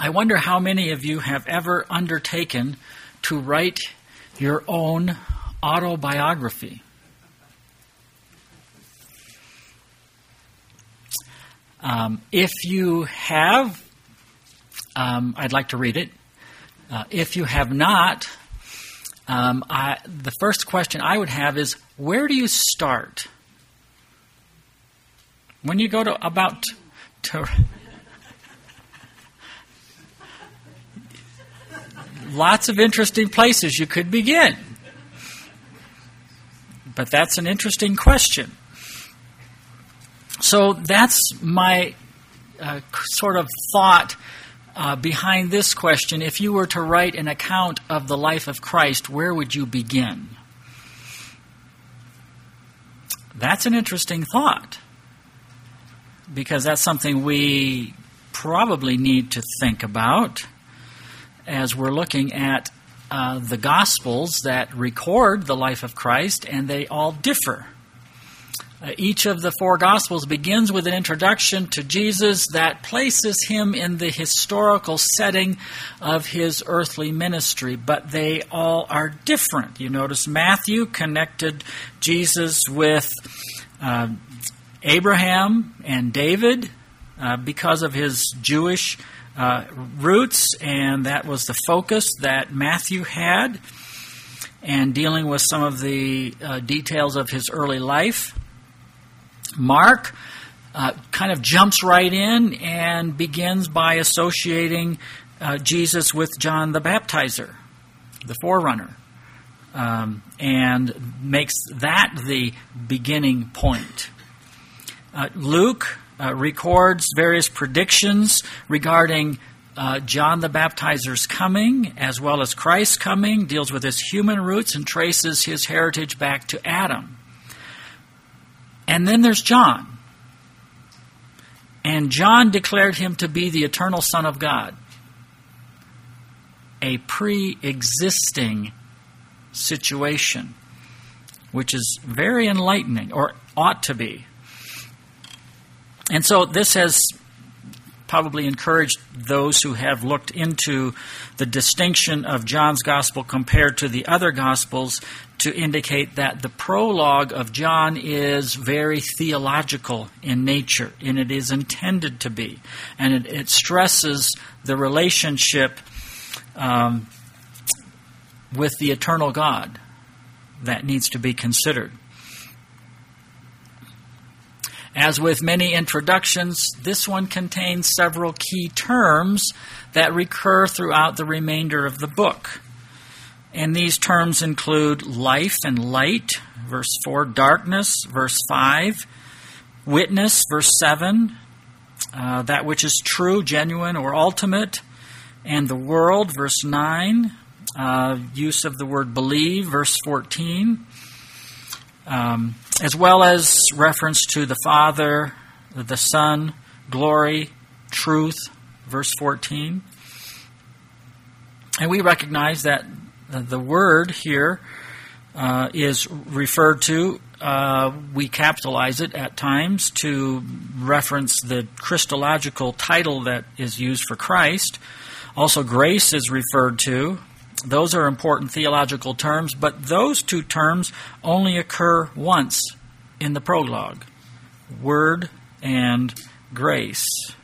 I wonder how many of you have ever undertaken to write your own autobiography. If you have, I'd like to read it. If you have not, the first question I would have is, where do you start? When you go to lots of interesting places you could begin. But that's an interesting question. So that's my sort of thought behind this question. If you were to write an account of the life of Christ, where would you begin? That's an interesting thought, because that's something we probably need to think about as we're looking at the Gospels that record the life of Christ, and they all differ. Each of the four Gospels begins with an introduction to Jesus that places him in the historical setting of his earthly ministry, but they all are different. You notice Matthew connected Jesus with Abraham and David because of his Jewish roots, and that was the focus that Matthew had, and dealing with some of the details of his early life. Mark kind of jumps right in and begins by associating Jesus with John the Baptizer, the forerunner, and makes that the beginning point. Luke records various predictions regarding John the Baptizer's coming, as well as Christ's coming, deals with his human roots and traces his heritage back to Adam. And then there's John. And John declared him to be the eternal Son of God, a pre-existing situation, which is very enlightening, or ought to be. And so this has probably encouraged those who have looked into the distinction of John's Gospel compared to the other Gospels to indicate that the prologue of John is very theological in nature, and it is intended to be. And it stresses the relationship with the eternal God that needs to be considered. As with many introductions, this one contains several key terms that recur throughout the remainder of the book. And these terms include life and light, verse 4, darkness, verse 5, witness, verse 7, that which is true, genuine, or ultimate, and the world, verse 9, use of the word believe, verse 14, as well as reference to the Father, the Son, glory, truth, verse 14. And we recognize that the word here is referred to, we capitalize it at times to reference the Christological title that is used for Christ. Also, grace is referred to. Those are important theological terms, but those two terms only occur once in the prologue. Word and grace.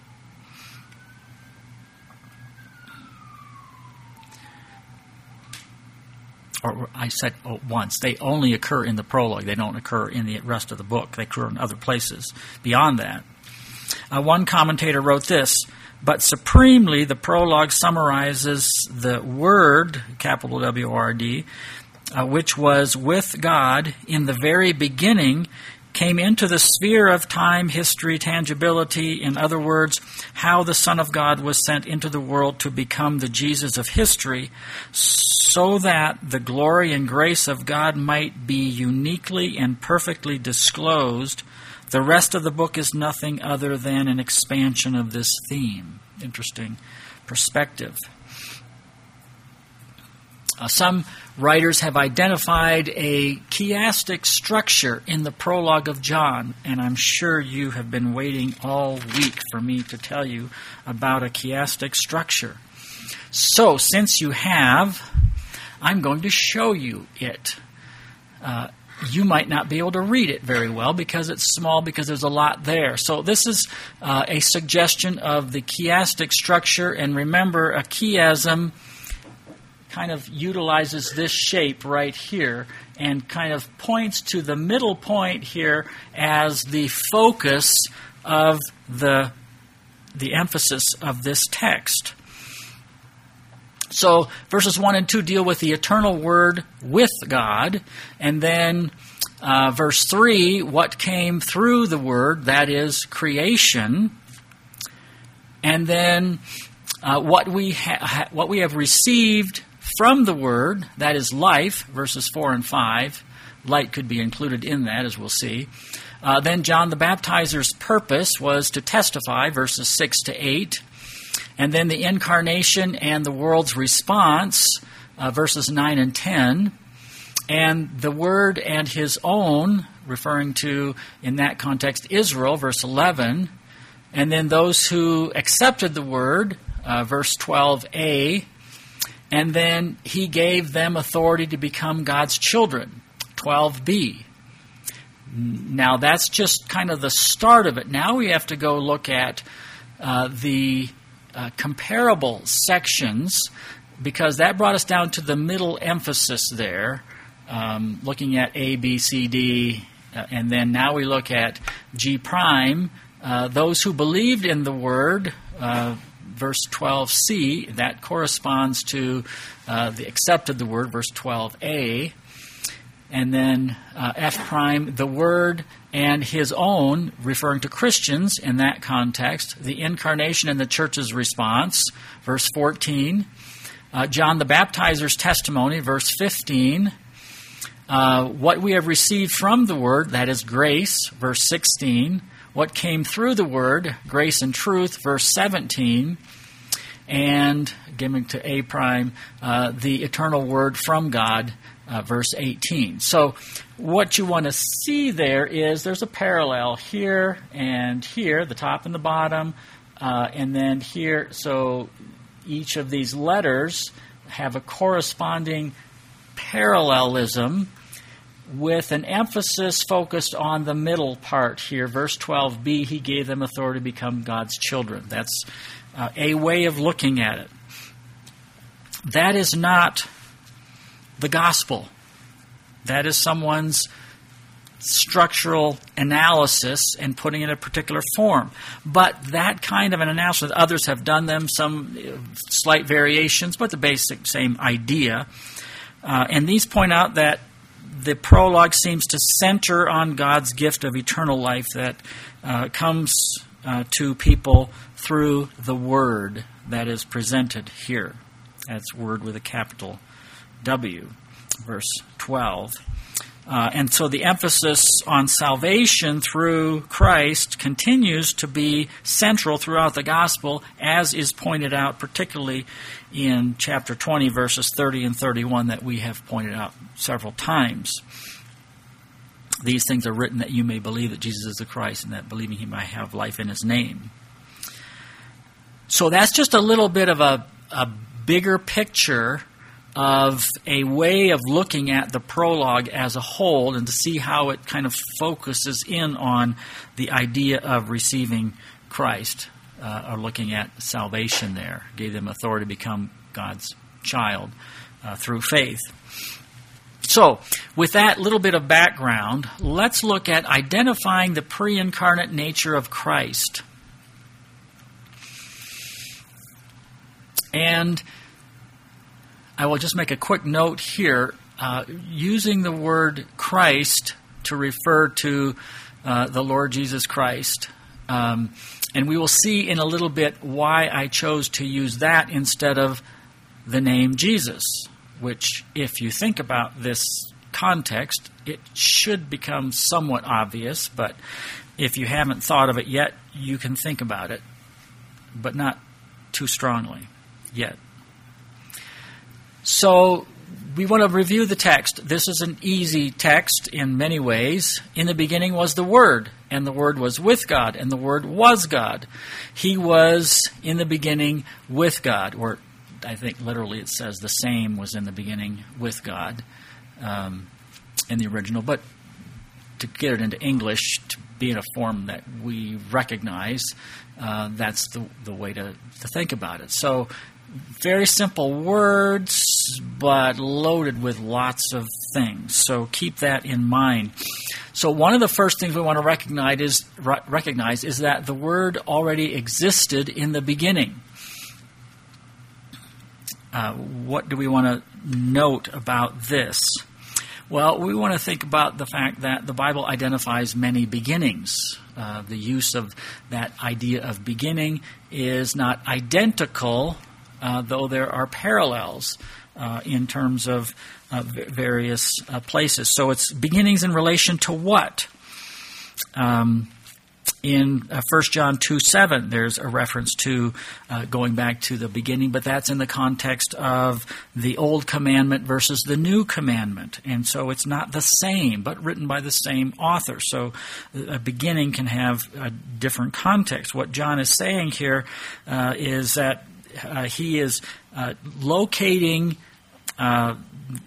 Or I said once. They only occur in the prologue. They don't occur in the rest of the book. They occur in other places beyond that. One commentator wrote this: but supremely, the prologue summarizes the Word, capital W-O-R-D, which was with God in the very beginning, came into the sphere of time, history, tangibility. In other words, how the Son of God was sent into the world to become the Jesus of history, so that the glory and grace of God might be uniquely and perfectly disclosed. The rest of the book is nothing other than an expansion of this theme. Interesting perspective. Some writers have identified a chiastic structure in the prologue of John, and I'm sure you have been waiting all week for me to tell you about a chiastic structure. So, since you have, I'm going to show you it. You might not be able to read it very well because it's small, because there's a lot there. So this is a suggestion of the chiastic structure, and remember, a chiasm kind of utilizes this shape right here and kind of points to the middle point here as the focus of the emphasis of this text. So verses 1 and 2 deal with the eternal Word with God, and then verse 3, what came through the Word, that is creation, and then what we have received from the Word, that is life, verses 4 and 5. Light could be included in that, as we'll see. Then John the Baptizer's purpose was to testify, verses 6 to 8. And then the incarnation and the world's response, verses 9 and 10. And the Word and His own, referring to, in that context, Israel, verse 11. And then those who accepted the Word, verse 12a. And then He gave them authority to become God's children, 12b. Now that's just kind of the start of it. Now we have to go look at the comparable sections, because that brought us down to the middle emphasis there, looking at A, B, C, D, and then now we look at G prime. Those who believed in the Word, verse 12c, that corresponds to the accepted the Word, verse 12a. And then F prime, the Word and His own, referring to Christians in that context. The incarnation and the church's response, verse 14. John the Baptizer's testimony, verse 15. What we have received from the Word, that is grace, verse 16. What came through the Word, grace and truth, verse 17. And, giving to A prime, the eternal Word from God, verse 18. So what you want to see there is there's a parallel here and here, the top and the bottom, and then here. So each of these letters have a corresponding parallelism with an emphasis focused on the middle part here. Verse 12b, He gave them authority to become God's children. That's a way of looking at it. That is not the gospel. That is someone's structural analysis and putting it in a particular form. But that kind of an analysis, others have done them, some slight variations, but the basic same idea. And these point out that the prologue seems to center on God's gift of eternal life that comes to people through the Word that is presented here. That's Word with a capital W, verse 12. And so the emphasis on salvation through Christ continues to be central throughout the gospel, as is pointed out particularly in chapter 20, verses 30 and 31 that we have pointed out several times. These things are written that you may believe that Jesus is the Christ, and that believing He might have life in His name. So that's just a little bit of a bigger picture of a way of looking at the prologue as a whole, and to see how it kind of focuses in on the idea of receiving Christ, or looking at salvation there. Gave them authority to become God's child through faith. So, with that little bit of background, let's look at identifying the pre-incarnate nature of Christ. And I will just make a quick note here. Using the word Christ to refer to the Lord Jesus Christ. And we will see in a little bit why I chose to use that instead of the name Jesus, which, if you think about this context, it should become somewhat obvious, but if you haven't thought of it yet, you can think about it, but not too strongly yet. So we want to review the text. This is an easy text in many ways. In the beginning was the Word, and the Word was with God, and the Word was God. He was in the beginning with God, or I think literally it says the same was in the beginning with God in the original. But to get it into English, to be in a form that we recognize, that's the way to think about it. So very simple words, but loaded with lots of things. So keep that in mind. So one of the first things we want to recognize is that the Word already existed in the beginning. What do we want to note about this? Well, we want to think about the fact that the Bible identifies many beginnings. The use of that idea of beginning is not identical, though there are parallels in terms of various places. So it's beginnings in relation to what? In 1 John 2:7, there's a reference to going back to the beginning, but that's in the context of the old commandment versus the new commandment. And so it's not the same, but written by the same author. So a beginning can have a different context. What John is saying here is that he is locating the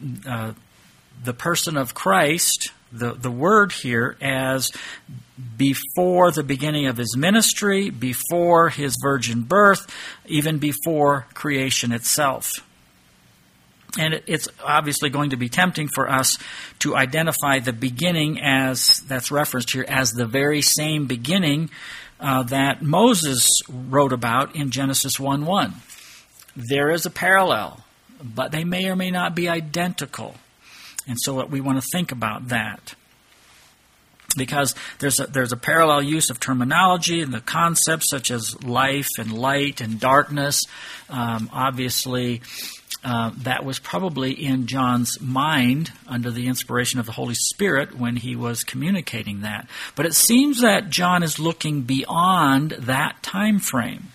person of Christ, the Word here, as before the beginning of his ministry, before his virgin birth, even before creation itself. And it's obviously going to be tempting for us to identify the beginning as that's referenced here as the very same beginning that Moses wrote about in Genesis 1:1. There is a parallel, but they may or may not be identical. And so we want to think about that, because there's a parallel use of terminology and the concepts such as life and light and darkness. Obviously, that was probably in John's mind under the inspiration of the Holy Spirit when he was communicating that. But it seems that John is looking beyond that time frame.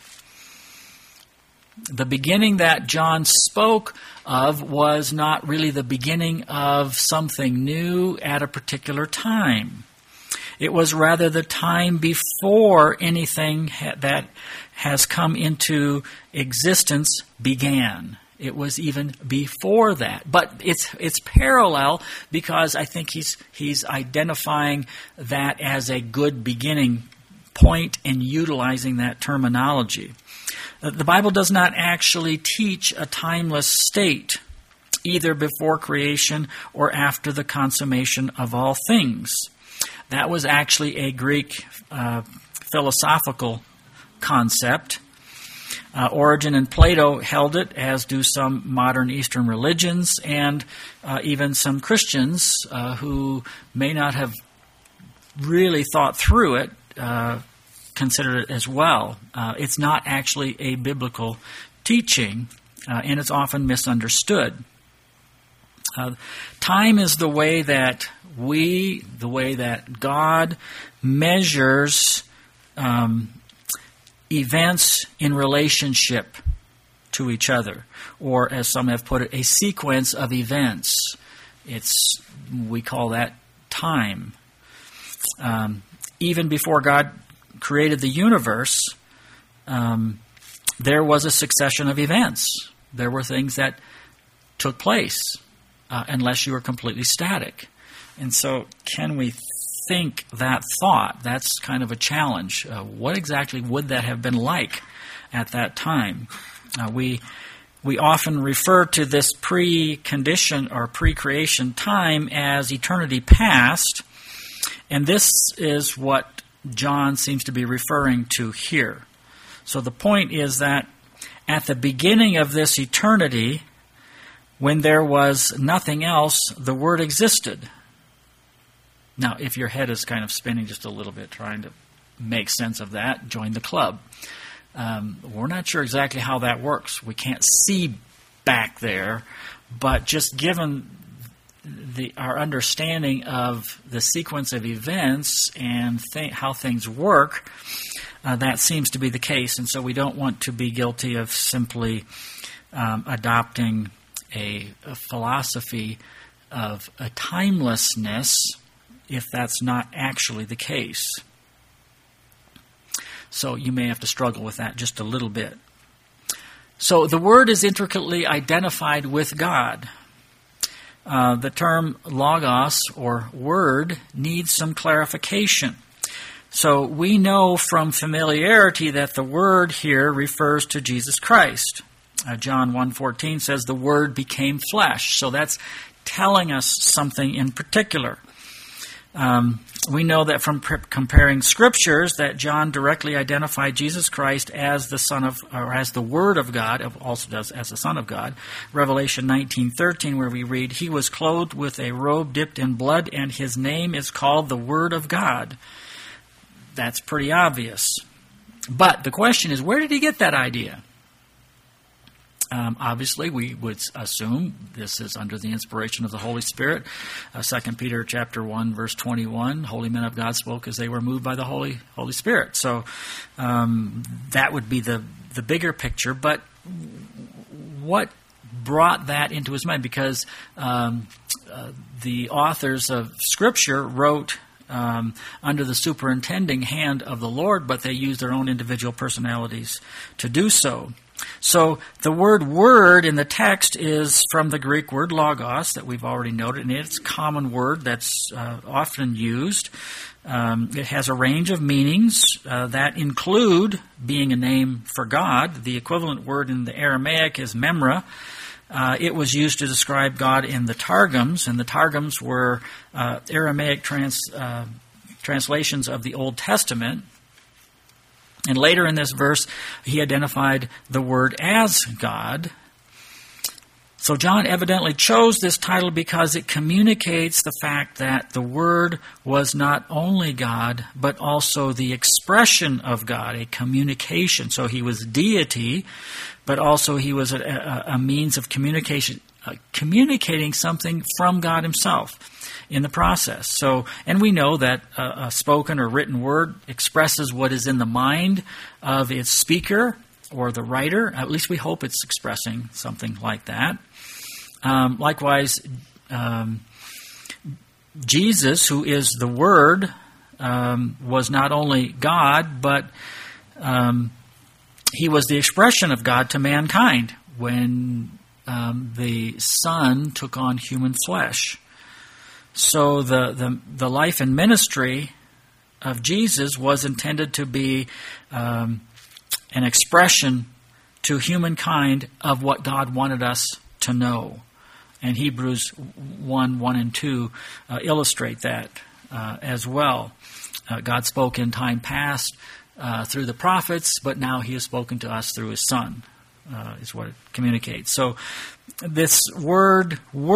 The beginning that John spoke of was not really the beginning of something new at a particular time. It was rather the time before anything that has come into existence began. It was even before that. But it's parallel because I think he's identifying that as a good beginning point and utilizing that terminology. The Bible does not actually teach a timeless state, either before creation or after the consummation of all things. That was actually a Greek philosophical concept. Origen and Plato held it, as do some modern Eastern religions, and even some Christians who may not have really thought through it, considered it as well. It's not actually a biblical teaching, and it's often misunderstood. Time is the way that God measures events in relationship to each other, or as some have put it, a sequence of events. We call that time. Even before God created the universe, there was a succession of events. There were things that took place, unless you were completely static. And so can we think that thought? That's kind of a challenge. What exactly would that have been like at that time? We often refer to this pre-condition or pre-creation time as eternity past, and this is what John seems to be referring to here. So the point is that at the beginning of this eternity, when there was nothing else, the Word existed. Now, if your head is kind of spinning just a little bit trying to make sense of that, join the club. We're not sure exactly how that works. We can't see back there, but just given our understanding of the sequence of events and how things work, that seems to be the case. And so we don't want to be guilty of simply adopting a philosophy of a timelessness if that's not actually the case. So you may have to struggle with that just a little bit. So the Word is intricately identified with God. The term logos, or word, needs some clarification. So we know from familiarity that the Word here refers to Jesus Christ. John 1:14 says the Word became flesh. So that's telling us something in particular. We know that from comparing scriptures that John directly identified Jesus Christ as the Son of, or as the Word of God, also does as the Son of God. Revelation 19:13, where we read, "He was clothed with a robe dipped in blood, and his name is called the Word of God." That's pretty obvious. But the question is, where did he get that idea? Obviously, we would assume this is under the inspiration of the Holy Spirit. 2 Peter chapter 1, verse 21, holy men of God spoke as they were moved by the Holy Spirit. So that would be the bigger picture. But what brought that into his mind? Because the authors of Scripture wrote under the superintending hand of the Lord, but they used their own individual personalities to do so. So the word word in the text is from the Greek word logos that we've already noted, and it's a common word that's often used. It has a range of meanings that include being a name for God. The equivalent word in the Aramaic is memra. It was used to describe God in the Targums, and the Targums were Aramaic translations of the Old Testament. And later in this verse, he identified the Word as God. So John evidently chose this title because it communicates the fact that the Word was not only God, but also the expression of God, a communication. So he was deity, but also he was a means of communication, communicating something from God himself in the process. So, and we know that a spoken or written word expresses what is in the mind of its speaker or the writer. At least we hope it's expressing something like that. Likewise, Jesus, who is the Word, was not only God, but he was the expression of God to mankind when the Son took on human flesh. So the life and ministry of Jesus was intended to be an expression to humankind of what God wanted us to know. And Hebrews 1 and 2 illustrate that as well. God spoke in time past through the prophets, but now he has spoken to us through his Son, is what it communicates. So this word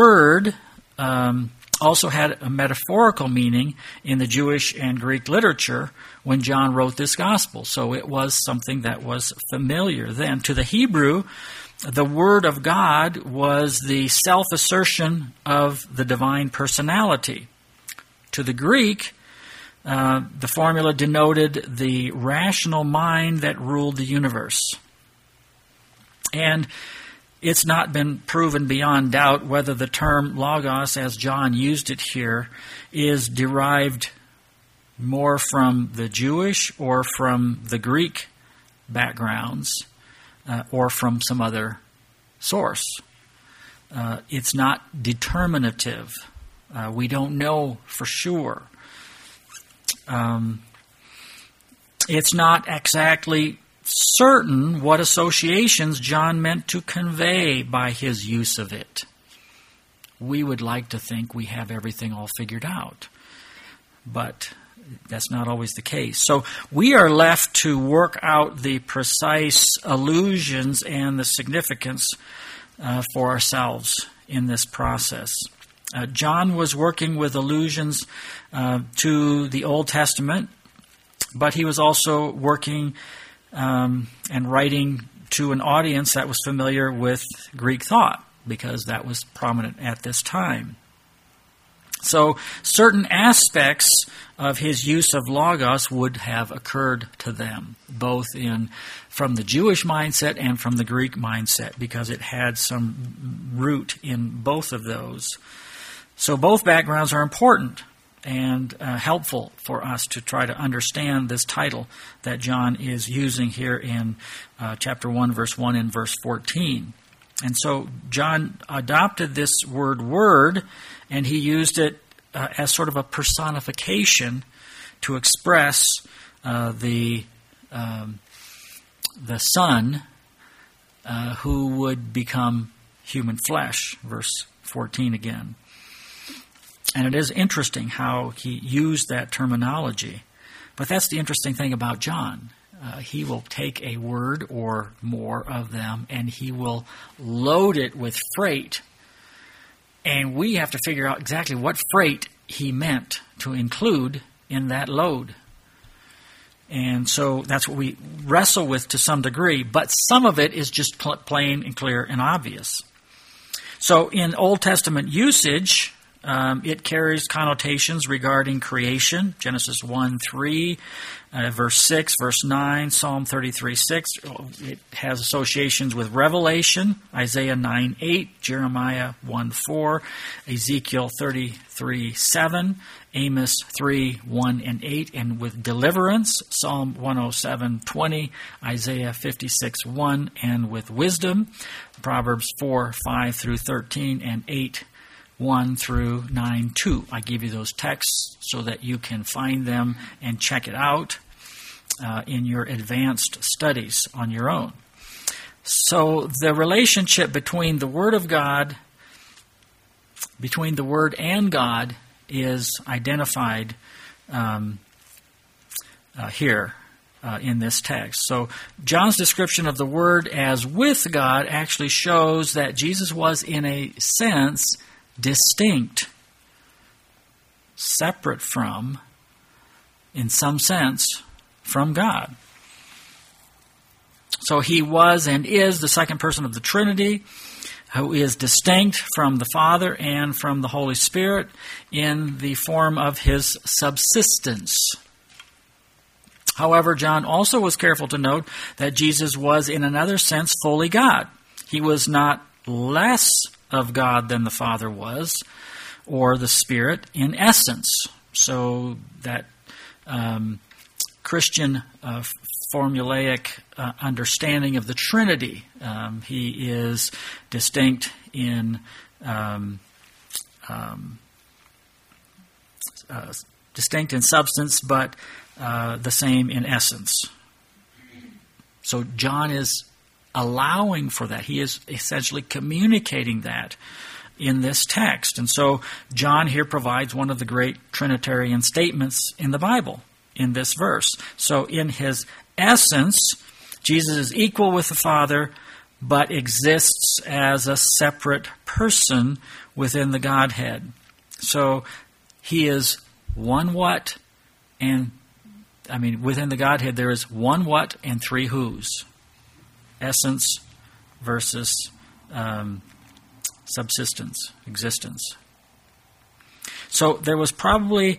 also had a metaphorical meaning in the Jewish and Greek literature when John wrote this gospel. So it was something that was familiar then. To the Hebrew, the Word of God was the self-assertion of the divine personality. To the Greek, the formula denoted the rational mind that ruled the universe. And it's not been proven beyond doubt whether the term logos, as John used it here, is derived more from the Jewish or from the Greek backgrounds or from some other source. It's not determinative. We don't know for sure. It's not exactly certain what associations John meant to convey by his use of it. We would like to think we have everything all figured out, but that's not always the case. So we are left to work out the precise allusions and the significance for ourselves in this process. John was working with allusions to the Old Testament, but he was also working and writing to an audience that was familiar with Greek thought, because that was prominent at this time. So certain aspects of his use of logos would have occurred to them, both from the Jewish mindset and from the Greek mindset, because it had some root in both of those. So both backgrounds are important and helpful for us to try to understand this title that John is using here in chapter 1, verse 1 and verse 14. And so John adopted this word, and he used it as sort of a personification to express the Son who would become human flesh, verse 14 again. And it is interesting how he used that terminology. But that's the interesting thing about John. He will take a word or more of them, and he will load it with freight. And we have to figure out exactly what freight he meant to include in that load. And so that's what we wrestle with to some degree. But some of it is just plain and clear and obvious. So in Old Testament usage, it carries connotations regarding creation. Genesis 1:3, verse 6, verse 9, Psalm 33:6. It has associations with Revelation, Isaiah 9:8, Jeremiah 1:4, Ezekiel 33:7, Amos 3:1 and 8, and with deliverance, Psalm 107:20, Isaiah 56:1, and with wisdom, Proverbs 4:5 through 13, and 8:1 through 9:2. I give you those texts so that you can find them and check it out in your advanced studies on your own. So the relationship between the Word of God, between the Word and God, is identified here in this text. So John's description of the Word as with God actually shows that Jesus was, in a sense, distinct, separate from, in some sense, from God. So he was and is the second person of the Trinity, who is distinct from the Father and from the Holy Spirit in the form of his subsistence. However, John also was careful to note that Jesus was, in another sense, fully God. He was not less of God than the Father was, or the Spirit in essence. So that Christian formulaic understanding of the Trinity, he is distinct in substance, but the same in essence. So John is allowing for that. He is essentially communicating that in this text. And so John here provides one of the great Trinitarian statements in the Bible in this verse. So in his essence, Jesus is equal with the Father, but exists as a separate person within the Godhead. So he is one what, and within the Godhead there is one what and three whos. Essence versus subsistence, existence. So there was probably,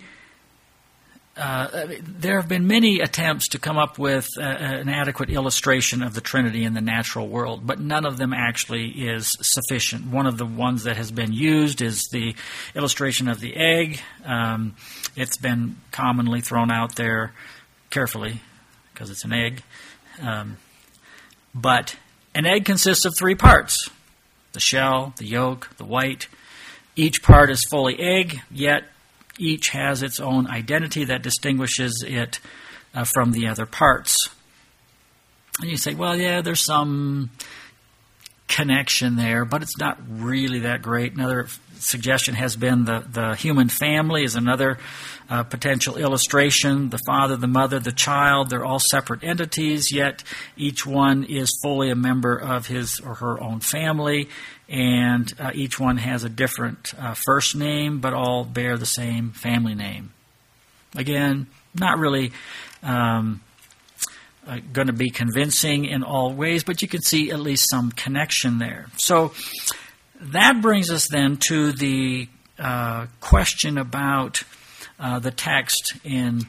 there have been many attempts to come up with an adequate illustration of the Trinity in the natural world, but none of them actually is sufficient. One of the ones that has been used is the illustration of the egg. It's been commonly thrown out there carefully because it's an egg. But an egg consists of three parts: the shell, the yolk, the white. Each part is fully egg, yet each has its own identity that distinguishes it from the other parts. And you say, well, yeah, there's some connection there, but it's not really that great. Another suggestion has been the human family is another potential illustration. The father, the mother, the child, they're all separate entities, yet each one is fully a member of his or her own family, and each one has a different first name, but all bear the same family name. Again, not really going to be convincing in all ways, but you can see at least some connection there. So that brings us then to the question about the text in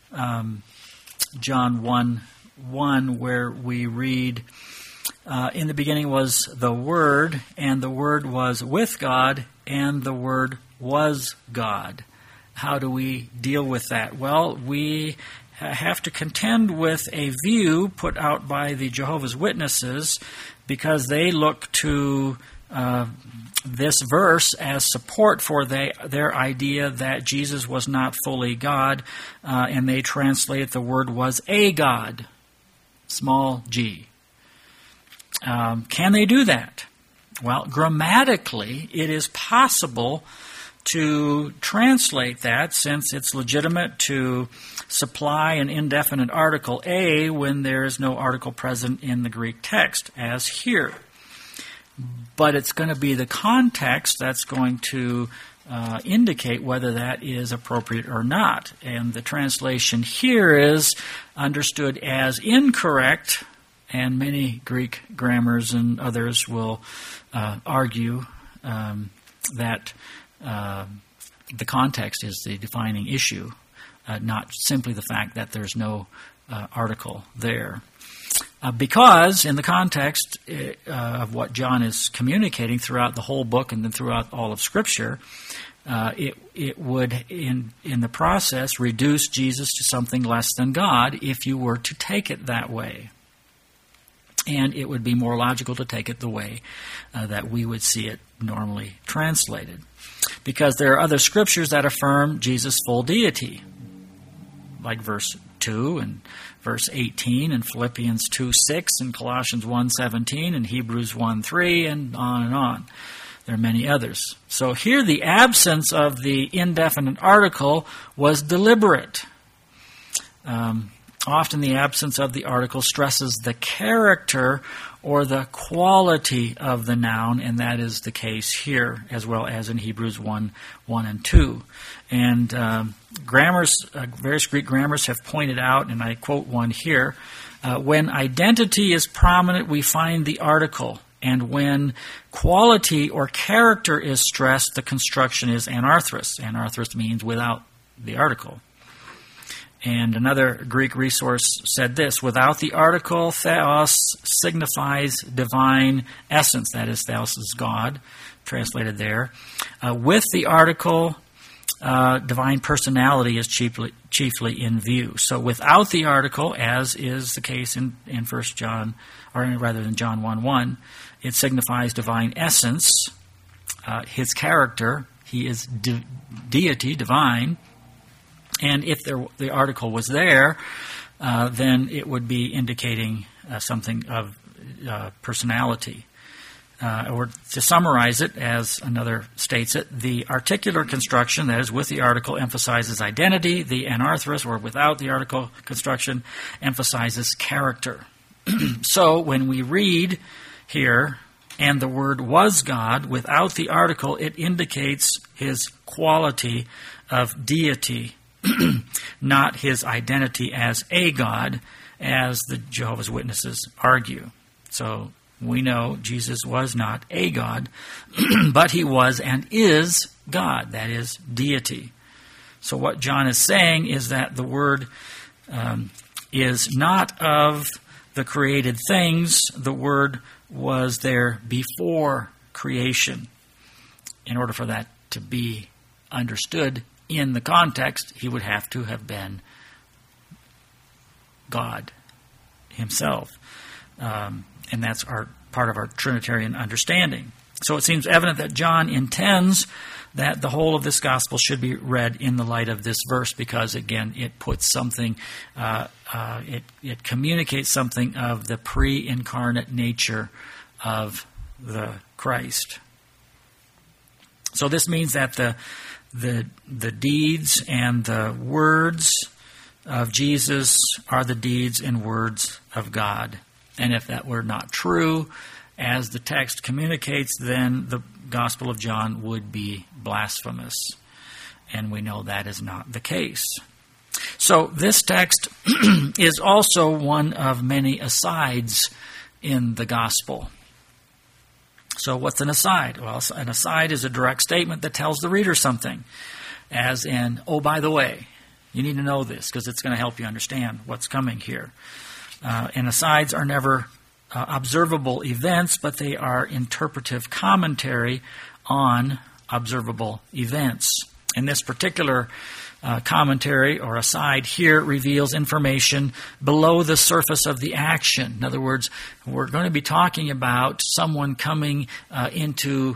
John 1:1, where we read, in the beginning was the Word, and the Word was with God, and the Word was God. How do we deal with that? Well, we have to contend with a view put out by the Jehovah's Witnesses, because they look to this verse as support for their idea that Jesus was not fully God, and they translate the word was a God, small g. Can they do that? Well, grammatically, it is possible to translate that, since it's legitimate to supply an indefinite article a when there is no article present in the Greek text, as here. But it's going to be the context that's going to indicate whether that is appropriate or not. And the translation here is understood as incorrect, and many Greek grammars and others will argue that the context is the defining issue, not simply the fact that there's no article there. Because in the context of what John is communicating throughout the whole book and then throughout all of Scripture, it would, in the process, reduce Jesus to something less than God if you were to take it that way. And it would be more logical to take it the way that we would see it normally translated. Because there are other scriptures that affirm Jesus' full deity, like verse 2 and verse 18 and Philippians 2:6 and Colossians 1:17 and Hebrews 1:3 and on and on. There are many others. So here the absence of the indefinite article was deliberate. Often the absence of the article stresses the character or the quality of the noun, and that is the case here, as well as in Hebrews 1:1 and 2. And various Greek grammars have pointed out, and I quote one here, when identity is prominent, we find the article, and when quality or character is stressed, the construction is anarthrous. Anarthrous means without the article. And another Greek resource said this: without the article, theos signifies divine essence. That is, theos is God, translated there. With the article, divine personality is chiefly in view. So without the article, as is the case in 1 John, or rather than John 1:1, it signifies divine essence, his character. He is deity, divine. And if the article was there, then it would be indicating something of personality. Or to summarize it, as another states it, the articular construction, that is with the article, emphasizes identity. The anarthrous, or without the article construction, emphasizes character. So when we read here, and the Word was God, without the article, it indicates his quality of deity, not his identity as a God, as the Jehovah's Witnesses argue. So we know Jesus was not a God, but he was and is God, that is, deity. So what John is saying is that the Word is not of the created things. The Word was there before creation. In order for that to be understood in the context, he would have to have been God himself. And that's part of our Trinitarian understanding. So it seems evident that John intends that the whole of this gospel should be read in the light of this verse, because, again, it puts something, it communicates something of the pre-incarnate nature of the Christ. So this means that the deeds and the words of Jesus are the deeds and words of God. And if that were not true, as the text communicates, then the Gospel of John would be blasphemous. And we know that is not the case. So this text is also one of many asides in the Gospel. So what's an aside? Well, an aside is a direct statement that tells the reader something, as in, oh, by the way, you need to know this because it's going to help you understand what's coming here. And asides are never observable events, but they are interpretive commentary on observable events. In this particular commentary or aside here reveals information below the surface of the action. In other words, we're going to be talking about someone coming into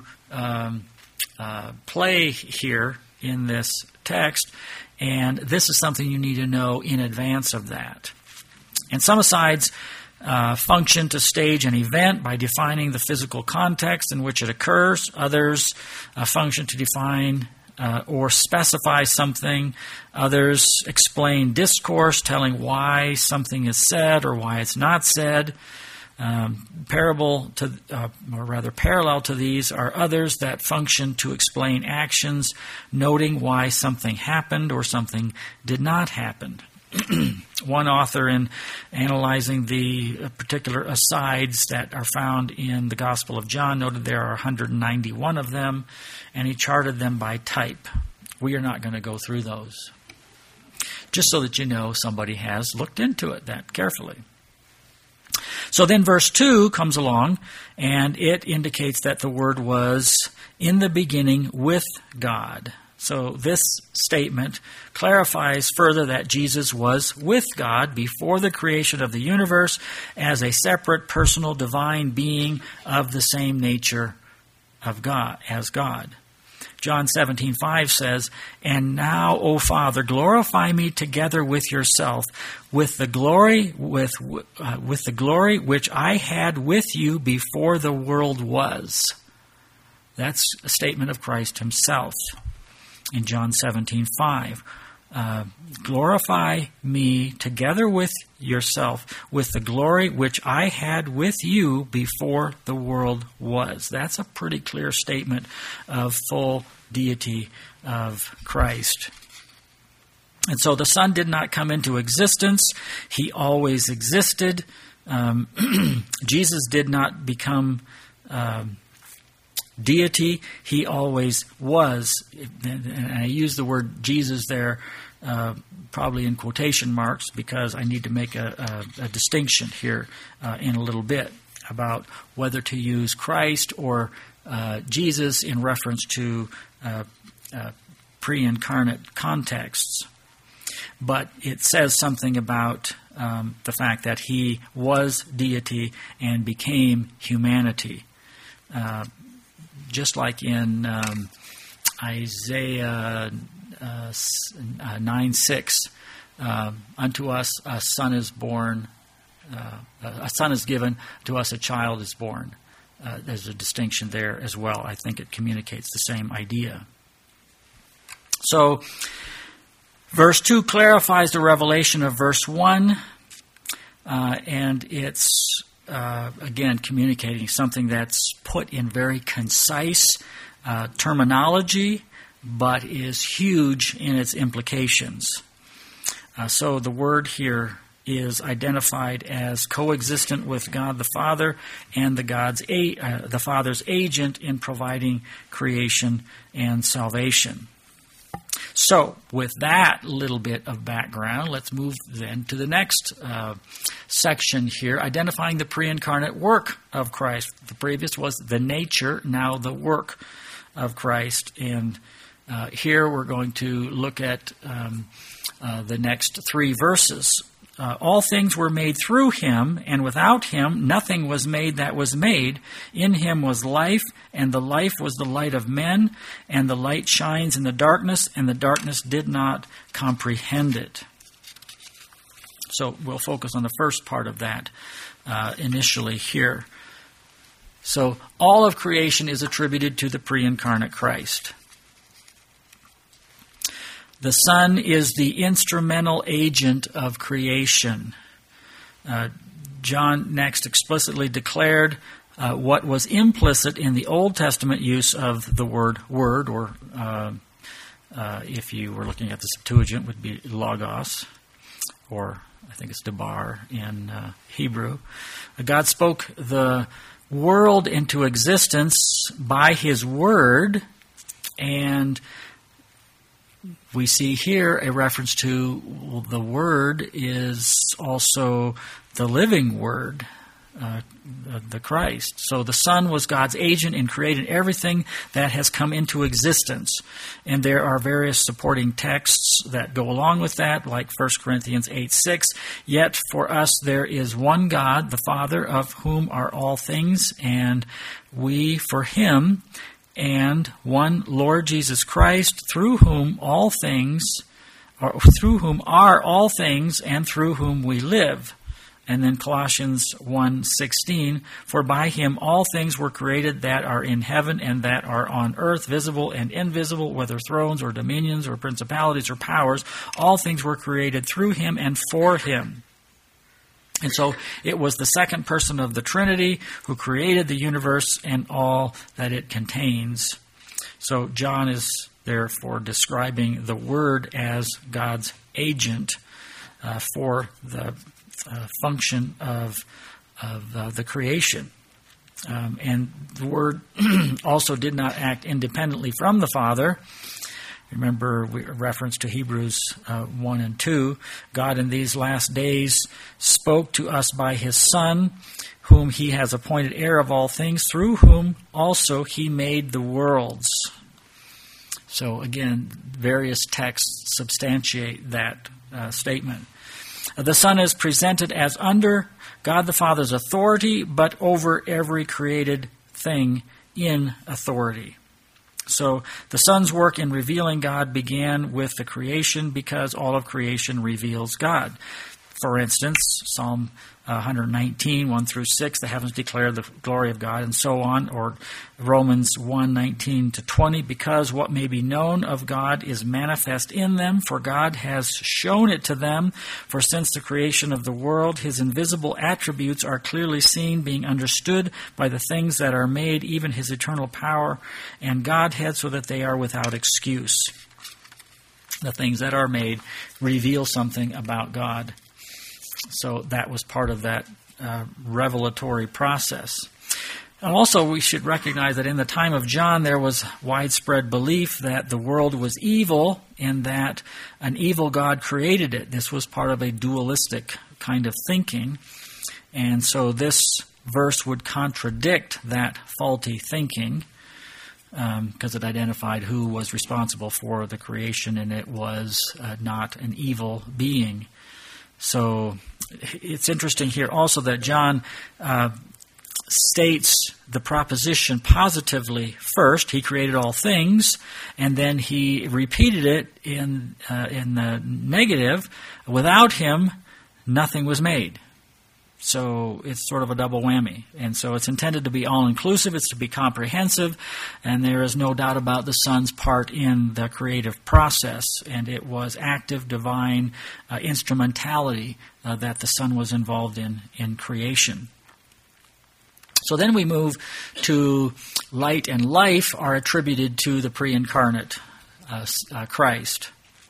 play here in this text, and this is something you need to know in advance of that. And some asides function to stage an event by defining the physical context in which it occurs. Others function to define or specify something. Others explain discourse, telling why something is said or why it's not said. Parallel to these are others that function to explain actions, noting why something happened or something did not happen. One author, in analyzing the particular asides that are found in the Gospel of John, noted there are 191 of them, and he charted them by type. We are not going to go through those. Just so that you know somebody has looked into it that carefully. So then verse 2 comes along, and it indicates that the Word was in the beginning with God. So this statement clarifies further that Jesus was with God before the creation of the universe as a separate, personal, divine being of the same nature of God as God. John 17:5 says, "And now, O Father, glorify me together with yourself, with the glory which I had with you before the world was." That's a statement of Christ himself. In John 17:5, glorify me together with yourself, with the glory which I had with you before the world was. That's a pretty clear statement of full deity of Christ. And so the Son did not come into existence. He always existed. Jesus did not become deity. He always was. And I use the word Jesus there probably in quotation marks because I need to make a distinction here in a little bit about whether to use Christ or Jesus in reference to pre-incarnate contexts. But it says something about the fact that he was deity and became humanity. Just like in Isaiah 9:6, unto us a son is born, a son is given, to us a child is born. There's a distinction there as well. I think it communicates the same idea. So, verse 2 clarifies the revelation of verse 1, and it's again communicating something that's put in very concise terminology, but is huge in its implications. So the word here is identified as coexistent with God the Father and the Father's agent in providing creation and salvation. So, with that little bit of background, let's move then to the next section here, identifying the pre-incarnate work of Christ. The previous was the nature, now the work of Christ. And here we're going to look at the next 3 verses. All things were made through him, and without him nothing was made that was made. In him was life, and the life was the light of men, and the light shines in the darkness, and the darkness did not comprehend it. So we'll focus on the first part of that initially here. So all of creation is attributed to the pre-incarnate Christ. The Son is the instrumental agent of creation. John next explicitly declared what was implicit in the Old Testament use of the word or if you were looking at the Septuagint, would be logos, or I think it's debar in Hebrew. God spoke the world into existence by His Word, and we see here a reference to the Word is also the living Word, the Christ. So the Son was God's agent in creating everything that has come into existence. And there are various supporting texts that go along with that, like 1 Corinthians 8:6. Yet for us there is one God, the Father, of whom are all things, and we for Him, and one Lord Jesus Christ, through whom all things, or through whom are all things, and through whom we live. And then Colossians 1:16, for by Him all things were created that are in heaven and that are on earth, visible and invisible, whether thrones or dominions or principalities or powers. All things were created through Him and for Him. And so it was the second person of the Trinity who created the universe and all that it contains. So John is therefore describing the Word as God's agent for the function of the creation. And the Word also did not act independently from the Father. Remember, reference to Hebrews 1 and 2. God in these last days spoke to us by His Son, whom He has appointed heir of all things, through whom also He made the worlds. So again, various texts substantiate that statement. The Son is presented as under God the Father's authority, but over every created thing in authority. So the Son's work in revealing God began with the creation because all of creation reveals God. For instance, Psalm 119, 1 through 6, the heavens declare the glory of God, and so on. Or Romans 1, 19 to 20, because what may be known of God is manifest in them, for God has shown it to them. For since the creation of the world, His invisible attributes are clearly seen, being understood by the things that are made, even His eternal power and Godhead, so that they are without excuse. The things that are made reveal something about God. So that was part of that revelatory process. And also we should recognize that in the time of John there was widespread belief that the world was evil and that an evil God created it. This was part of a dualistic kind of thinking. And so this verse would contradict that faulty thinking because it identified who was responsible for the creation, and it was not an evil being. So it's interesting here also that John states the proposition positively first. He created all things, and then he repeated it in the negative. Without Him, nothing was made. So it's sort of a double whammy. And so it's intended to be all-inclusive, it's to be comprehensive, and there is no doubt about the Son's part in the creative process. And it was active, divine instrumentality that the Son was involved in creation. So then we move to light and life are attributed to the pre-incarnate Christ.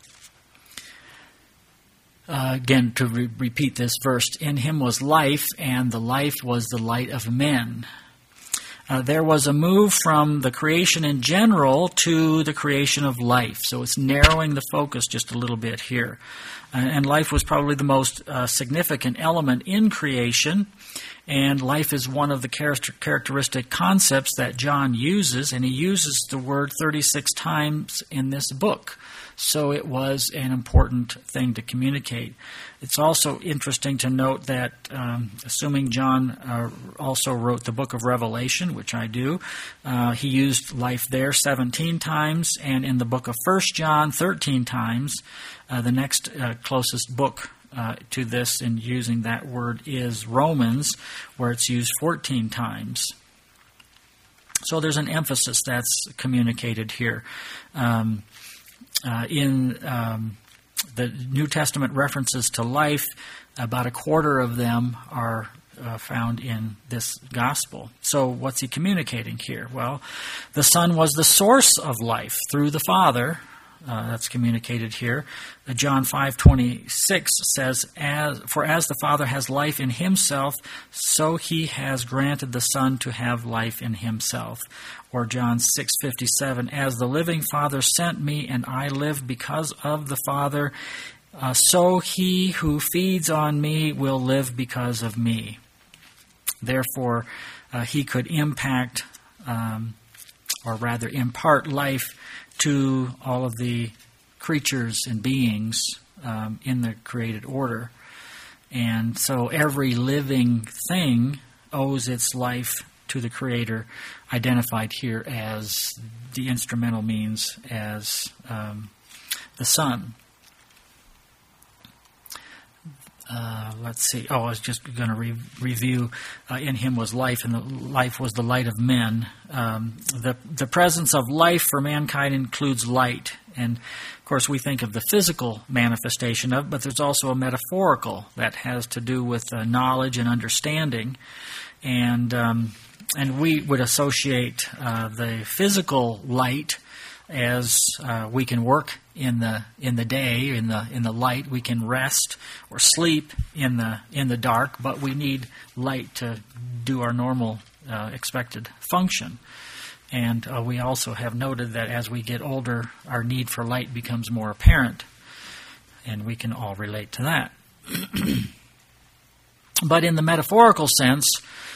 Again, to repeat this verse, in Him was life, and the life was the light of men. There was a move from the creation in general to the creation of life. So it's narrowing the focus just a little bit here. And life was probably the most significant element in creation. And life is one of the characteristic concepts that John uses, and he uses the word 36 times in this book. So it was an important thing to communicate. It's also interesting to note that, assuming John also wrote the book of Revelation, which I do, he used life there 17 times, and in the book of 1 John 13 times. The next closest book to this in using that word is Romans, where it's used 14 times. So there's an emphasis that's communicated here. In the New Testament references to life, about a quarter of them are found in this gospel. So what's he communicating here? Well, the Son was the source of life through the Father, that's communicated here. John 5:26 says, For as the Father has life in himself, so he has granted the Son to have life in himself. Or John 6:57, As the living Father sent me, and I live because of the Father, so he who feeds on me will live because of me. Therefore, he could impact, or rather impart life to all of the creatures and beings in the created order. And so every living thing owes its life to the Creator, identified here as the instrumental means as the Son. Let's see. I was just going to review. In him was life, and the life was the light of men. The presence of life for mankind includes light. And, of course, we think of the physical manifestation of it, but there's also a metaphorical that has to do with knowledge and understanding. And we would associate the physical light as we can work in the day, in the light. We can rest or sleep in the dark, but we need light to do our normal expected function. And we also have noted that as we get older, our need for light becomes more apparent, and we can all relate to that. But in the metaphorical sense,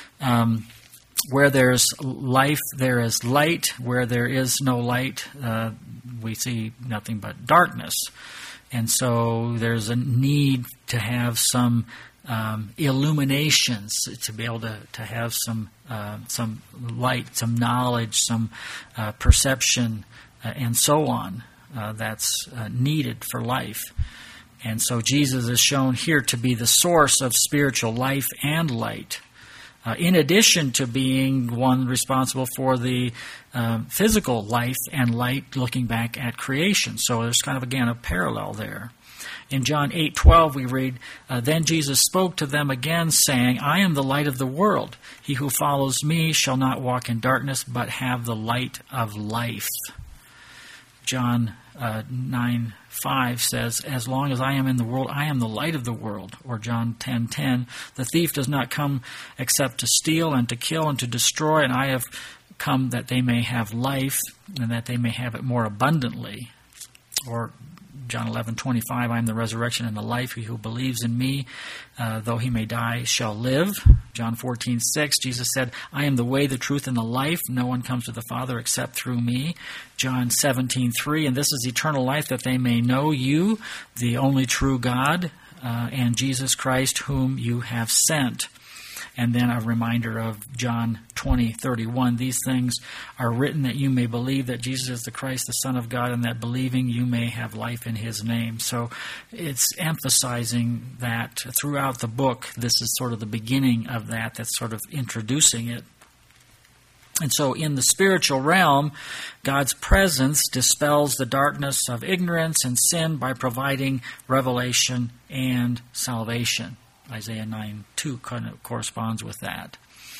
where there's life, there is light. Where there is no light, we see nothing but darkness. And so there's a need to have some illuminations, to be able to have some light, some knowledge, some perception, and so on. That's needed for life. And so Jesus is shown here to be the source of spiritual life and light, in addition to being one responsible for the physical life and light, looking back at creation. So there's kind of, again, a parallel there. In John 8:12 we read, Then Jesus spoke to them again, saying, I am the light of the world. He who follows me shall not walk in darkness, but have the light of life. John 9:5 says, As long as I am in the world, I am the light of the world. Or John 10:10, The thief does not come except to steal and to kill and to destroy, and I have come that they may have life, and that they may have it more abundantly. Or John 11:25, I am the resurrection and the life. He who believes in me, though he may die, shall live. John 14:6, Jesus said, I am the way, the truth, and the life. No one comes to the Father except through me. John 17:3, and this is eternal life, that they may know you, the only true God, and Jesus Christ, whom you have sent. And then a reminder of John 20:31. These things are written that you may believe that Jesus is the Christ, the Son of God, and that believing you may have life in his name. So it's emphasizing that throughout the book. This is sort of the beginning of that. That's sort of introducing it. And so in the spiritual realm, God's presence dispels the darkness of ignorance and sin by providing revelation and salvation. Isaiah 9:2 kind of corresponds with that.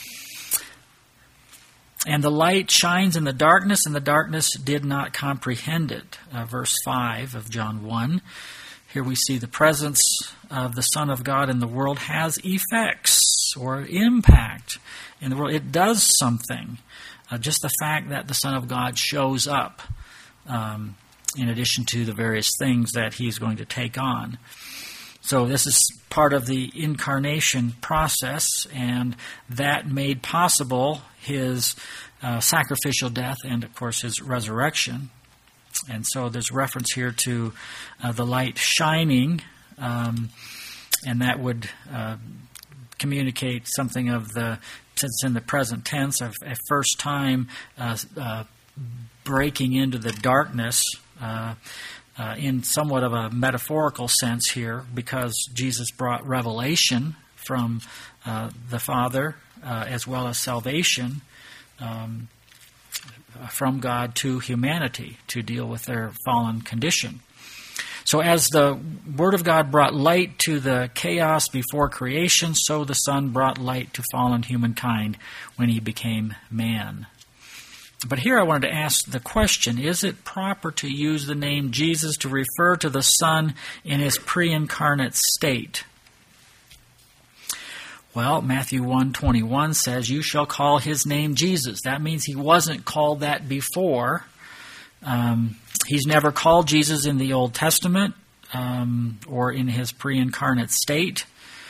And the light shines in the darkness, and the darkness did not comprehend it. Verse 5 of John 1. Here we see the presence of the Son of God in the world has effects or impact in the world. It does something. Just the fact that the Son of God shows up, in addition to the various things that he's going to take on. So this is part of the incarnation process, and that made possible his sacrificial death and, of course, his resurrection. And so there's reference here to the light shining, and that would communicate something of the, since it's in the present tense, of a first time breaking into the darkness, in somewhat of a metaphorical sense here, because Jesus brought revelation from the Father, as well as salvation from God to humanity to deal with their fallen condition. So as the Word of God brought light to the chaos before creation, so the Son brought light to fallen humankind when he became man. But here I wanted to ask the question, is it proper to use the name Jesus to refer to the Son in his pre-incarnate state? Well, Matthew 1:21 says, "You shall call his name Jesus." That means he wasn't called that before. He's never called Jesus in the Old Testament or in his pre-incarnate state.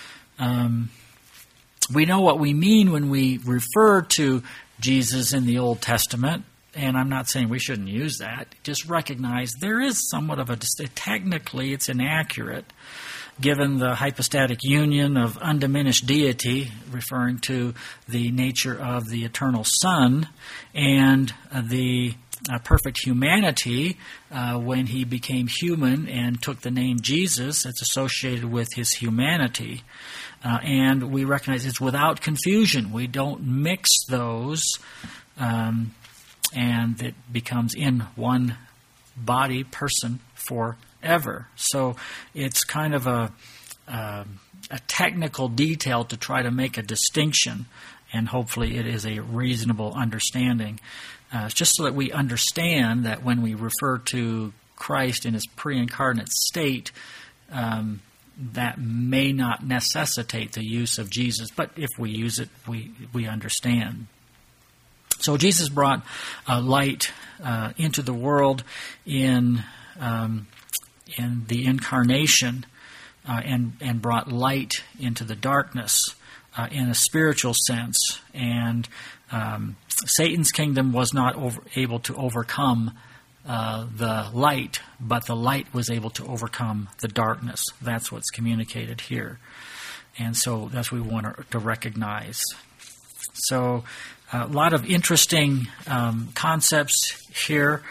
We know what we mean when we refer to Jesus in the Old Testament, and I'm not saying we shouldn't use that. Just recognize there is somewhat of a technically it's inaccurate, given the hypostatic union of undiminished deity, referring to the nature of the eternal Son, and the perfect humanity when he became human and took the name Jesus. It's associated with his humanity. And we recognize it's without confusion. We don't mix those, and it becomes in one body, person, forever. So it's kind of a technical detail to try to make a distinction, and hopefully it is a reasonable understanding. Just so that we understand that when we refer to Christ in his pre-incarnate state, that may not necessitate the use of Jesus, but if we use it, we understand. So Jesus brought light into the world in the incarnation, and brought light into the darkness in a spiritual sense. And Satan's kingdom was not able to overcome the light, but the light was able to overcome the darkness. That's what's communicated here. And so that's what we want to recognize. So a lot of interesting concepts here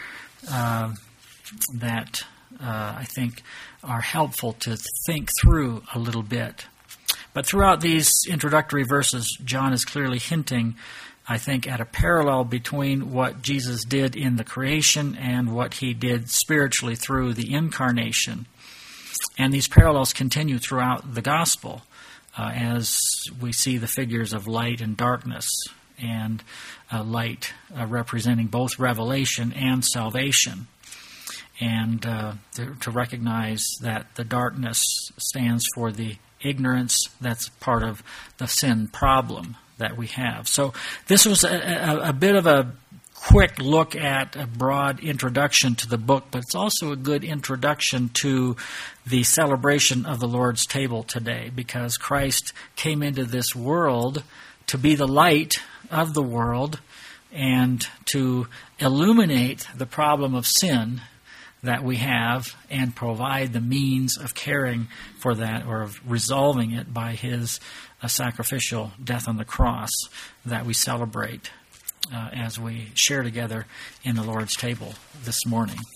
that I think are helpful to think through a little bit. But throughout these introductory verses, John is clearly hinting, I think, at a parallel between what Jesus did in the creation and what he did spiritually through the incarnation. And these parallels continue throughout the gospel as we see the figures of light and darkness, and light representing both revelation and salvation. And to recognize that the darkness stands for the ignorance that's part of the sin problem that we have. So this was a bit of a quick look at a broad introduction to the book, but it's also a good introduction to the celebration of the Lord's table today, because Christ came into this world to be the light of the world and to illuminate the problem of sin that we have and provide the means of caring for that, or of resolving it by his sacrificial death on the cross that we celebrate as we share together in the Lord's table this morning.